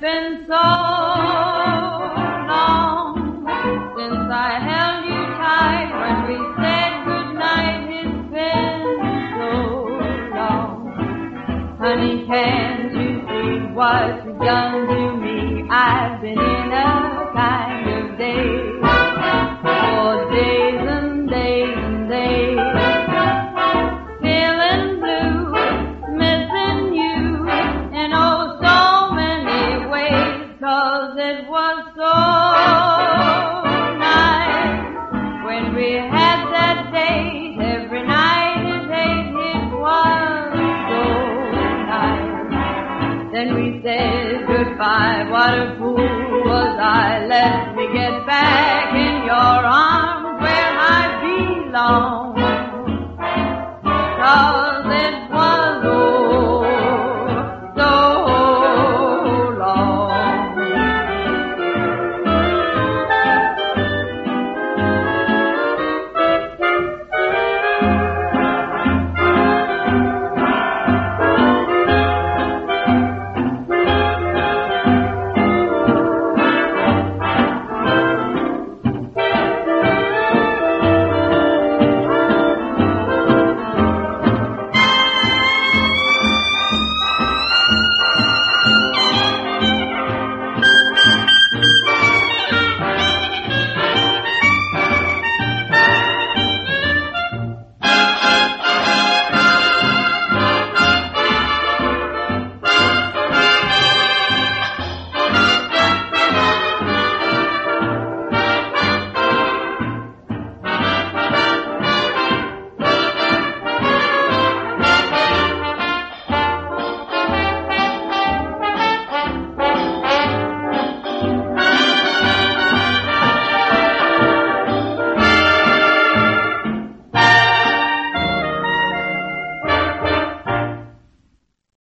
been so long since I held you tight when we said goodnight. It's been so long. Honey, can't you see what you've done to me? I've been in a kind of daze for days and days and days, feeling blue, missing you in oh so many ways, 'cause it was so nice when we had that date every night at 8. It was so nice. Then we said goodbye. What a fool was I. Let me get back in your arms where I belong. 'Cause